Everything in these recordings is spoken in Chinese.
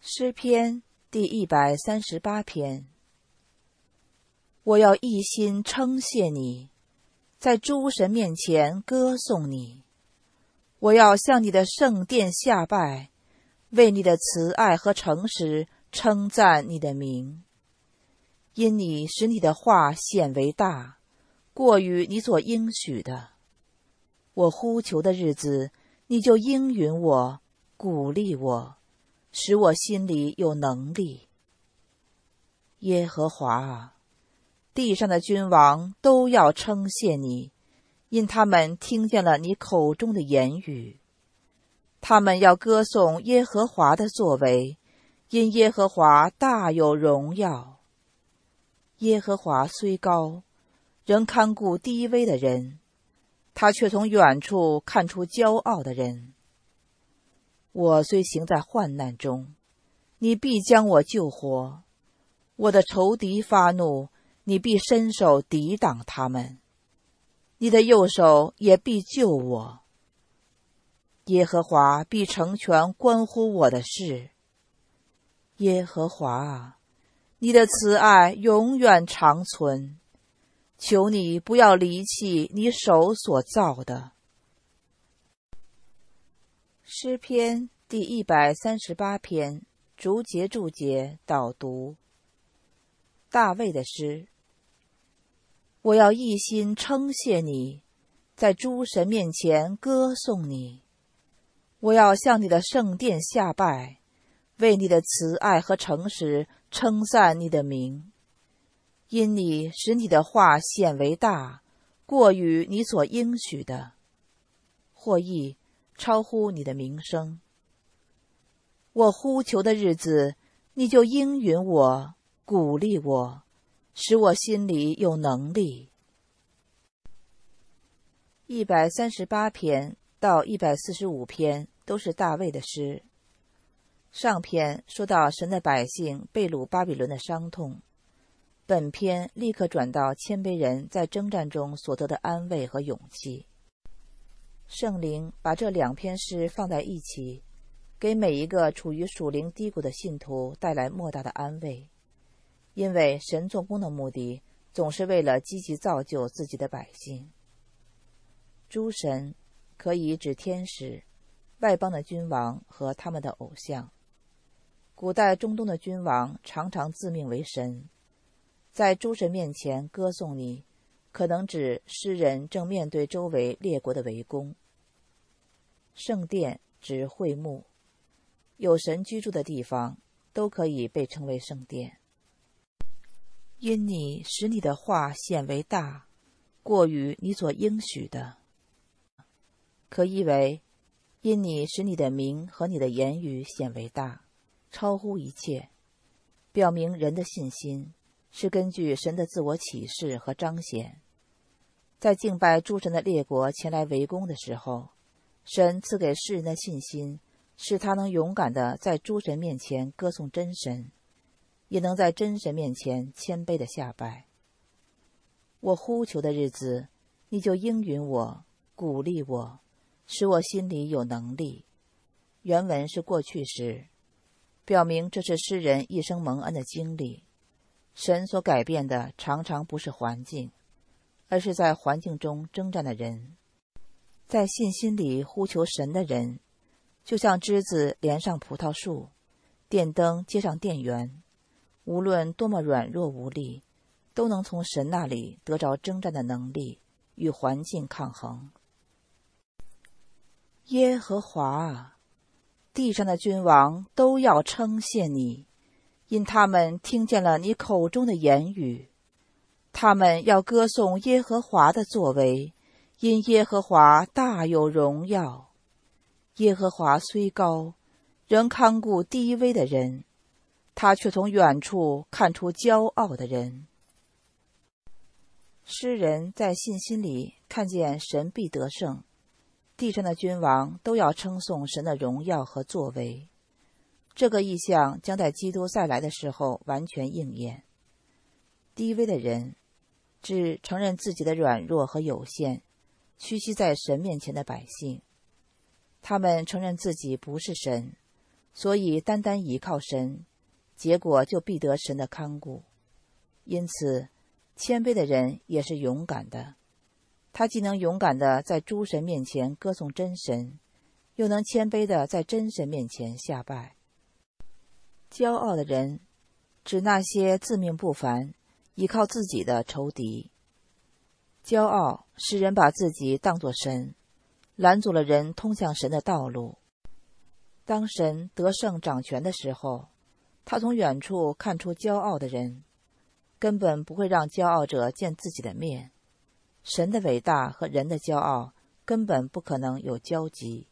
诗篇第138篇。我要一心称谢你，在诸神面前歌颂你。我要向你的圣殿下拜，为你的慈爱和诚实称赞你的名。因你使你的话显为大，过于你所应许的。我呼求的日子，你就应允我，鼓励我，使我心里有能力。耶和华啊，地上的君王都要称谢你，因他们听见了你口中的言语。他们要歌颂耶和华的作为，因耶和华大有荣耀。耶和华虽高，仍看顾低微的人，他却从远处看出骄傲的人。我虽行在患难中，你必将我救活；我的仇敌发怒，你必伸手抵挡他们，你的右手也必救我。耶和华必成全关乎我的事。耶和华啊，你的慈爱永远长存，求你不要离弃你手所造的。诗篇第138篇，逐节注解导读。大卫的诗。我要一心称谢你，在诸神面前歌颂你。我要向你的圣殿下拜，为你的慈爱和诚实称赞你的名。因你使你的话显为大，过于你所应许的，或译超乎你的名声。我呼求的日子，你就应允我，鼓励我，使我心里有能力。138篇到145篇都是大卫的诗。上篇说到神的百姓被掳巴比伦的伤痛，本篇立刻转到谦卑人在征战中所得的安慰和勇气。圣灵把这两篇诗放在一起，给每一个处于属灵低谷的信徒带来莫大的安慰，因为神做工的目的总是为了积极造就自己的百姓。诸神可以指天使、外邦的君王和他们的偶像。古代中东的君王常常自命为神，在诸神面前歌颂你，可能指诗人正面对周围列国的围攻。圣殿指会幕，有神居住的地方都可以被称为圣殿。因你使你的话显为大，过于你所应许的，可译为因你使你的名和你的言语显为大，超乎一切，表明人的信心是根据神的自我启示和彰显。在敬拜诸神的列国前来围攻的时候，神赐给世人的信心，使他能勇敢地在诸神面前歌颂真神，也能在真神面前谦卑地下拜。我呼求的日子，你就应允我，鼓励我，使我心里有能力。原文是过去时，表明这是诗人一生蒙恩的经历。神所改变的常常不是环境，而是在环境中征战的人。在信心里呼求神的人，就像枝子连上葡萄树，电灯接上电源，无论多么软弱无力，都能从神那里得着征战的能力，与环境抗衡。耶和华啊，地上的君王都要称谢你，因他们听见了你口中的言语。他们要歌颂耶和华的作为，因耶和华大有荣耀。耶和华虽高，仍看顾低微的人，他却从远处看出骄傲的人。诗人在信心里看见神必得胜，地上的君王都要称颂神的荣耀和作为。这个意象将在基督再来的时候完全应验。低微的人指承认自己的软弱和有限，屈膝在神面前的百姓。他们承认自己不是神， 所以单单倚靠神，结果就必得神的看顾。因此，谦卑的人也是勇敢的，他既能勇敢的在诸神面前歌颂真神，又能谦卑的在真神面前下拜。骄傲的人指那些自命不凡、依靠自己的仇敌。骄傲使人把自己当作神，拦阻了人通向神的道路。当神得胜掌权的时候，他从远处看出骄傲的人，根本不会让骄傲者见自己的面。神的伟大和人的骄傲根本不可能有交集。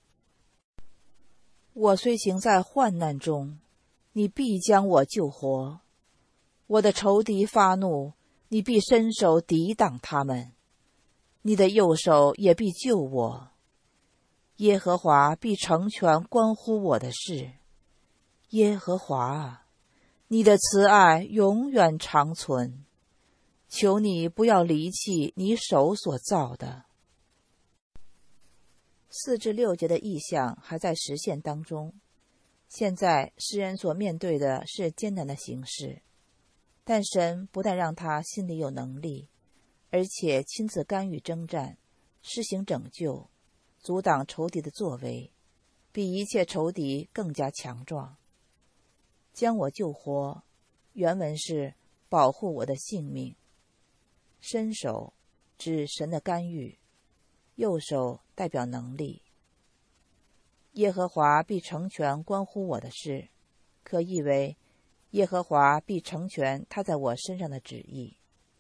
我虽行在患难中，你必将我救活；我的仇敌发怒，你必伸手抵挡他们，你的右手也必救我。耶和华必成全关乎我的事。耶和华啊，你的慈爱永远长存，求你不要离弃你手所造的。4至6节的意象还在实现当中。现在诗人所面对的是艰难的形势，但神不但让他心里有能力，而且亲自干预征战，施行拯救，阻挡仇敌的作为，比一切仇敌更加强壮。将我救活，原文是保护我的性命。伸手指神的干预，右手代表能力。耶和华必成全关乎我的事，可译为耶和华必成全他在我身上的旨意。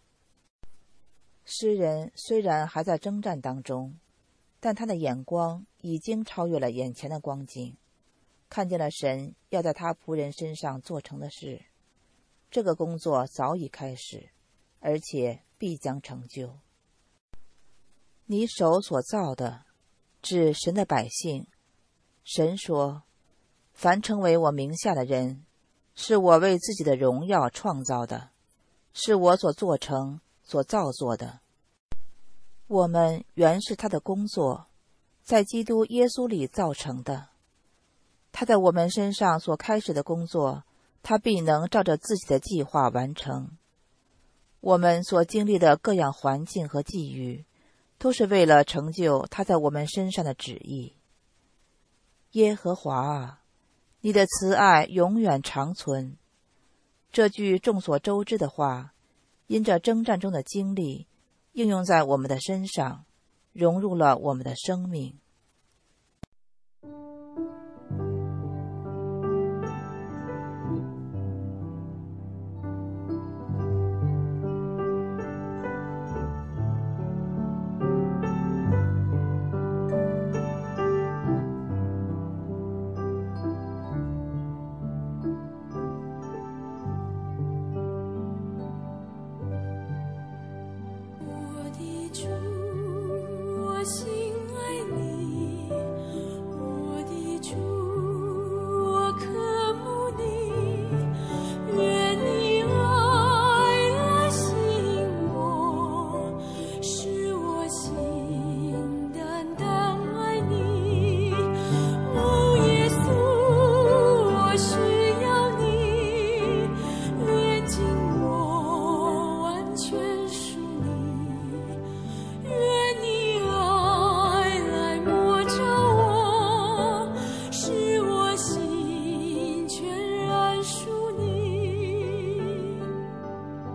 诗人虽然还在征战当中，但他的眼光已经超越了眼前的光景，看见了神要在他仆人身上做成的事。这个工作早已开始，而且必将成就。你手所造的，指神的百姓。神说，凡称为我名下的人，是我为自己的荣耀创造的，是我所做成、所造作的。我们原是他的工作，在基督耶稣里造成的。他在我们身上所开始的工作，他必能照着自己的计划完成。我们所经历的各样环境和际遇，都是为了成就他在我们身上的旨意。耶和华啊，你的慈爱永远长存。这句众所周知的话，因着征战中的经历，应用在我们的身上，融入了我们的生命。